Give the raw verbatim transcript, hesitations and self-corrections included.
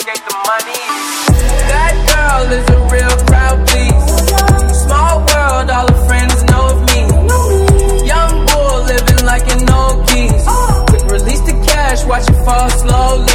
get the money. That girl is a real crowd, please. Small world, all her friends know of me. Young bull living like an old keys. Quick release the cash, watch it fall slowly.